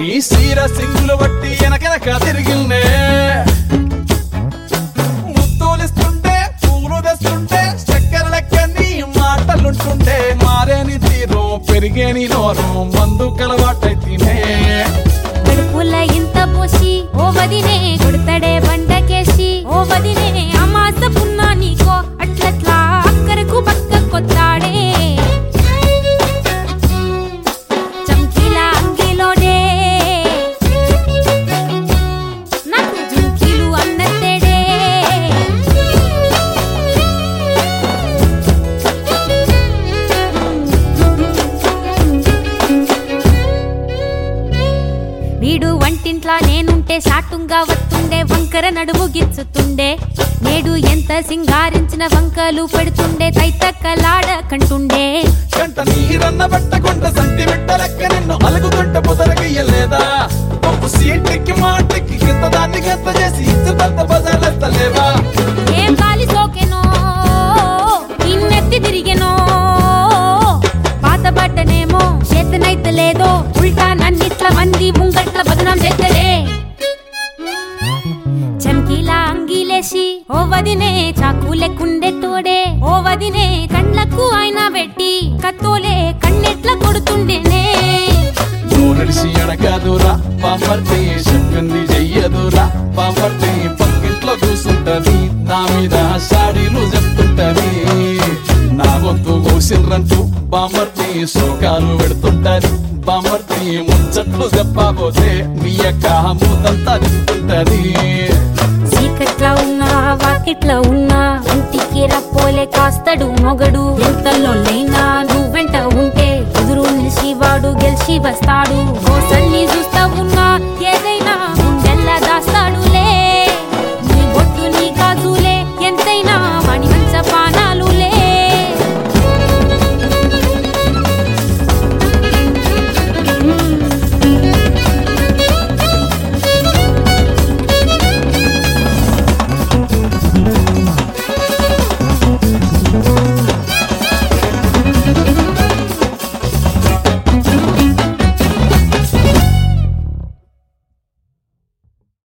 సీర సింగులు బట్టి వెనకెనక తిరిగిల్నే ముత్తులిస్తుంటే పూలు తెస్తుంటే చక్కెర లెక్కని మాటలుంటుంటే మారేని తీరు పెరిగేని నోరు మందు కలవాటైతేనే కడుపుల ఇంత పోసి ఓ వదినే కొడతాడే బండకేసి ఓ వదినే అమాస పున్నా నీకో అట్లట్లా అక్కరకు పక్క కొత్తాడే చంకీలా అంగిలోనే నాకు జుంకీలు అన్నతేడే వీడు వంటింట్లా నేనుంటే సాటుంగా వస్తుండే వంకర నడుము గిచ్చుతుండే నేడు ఎంత సింగారించిన వంకలు పెడుతుండే తైతక్కలాడ కంటుండే కంట నీరన్న పట్టకుంట సంటి బిడ్డలెక్క నిన్ను అలుగుతుంట పొదరగయ్యలేదా పప్పు సీటికి మాటికి గింత దాన్ని గంత చేసి ఇచ్చుతంత బజార్లెత్తలేవా ఏం గాలి సోకెనో ఇన్నెత్తి తిరిగెనో పాతబడ్డనేమో చేతనైతే లేదో ఉల్టా నన్నిట్ల మంది ముంగట్ల బదనాం చేద్దరే చంకీలా అంగిలేసి ఓ వదినే చాకులెక్కుండే తోడే ఓ వదినే కండ్లకు ఆయన పెట్టి కత్తోలే కన్నెట్ల కొడుతుండేనే నడిసి అడగదురా పాపర్తి చెప్పింది చెయ్యదురా పాపర్తి పక్కింట్లో కూసుంటది నా మీద సాడీలు చెప్తుంటది నా గొంతు కోసిండ్రంటూ బామర్తి శోకాలు పెడుతుంటది బామర్తి ముచ్చట్లు చెప్పబోతే మీ యొక్క మూతంతా తింటుంటది చీకట్లా ఉన్నా వాకిట్లా ఉన్నా ఇంటికి రప్పోలే కాస్తడు మొగడు ఎంతలో లేనా నువ్వెంట ఉంటే ఎదురు నిలిచి వాడు గెలిచి వస్తాడు కోసల్ని చూస్తా ఉన్నా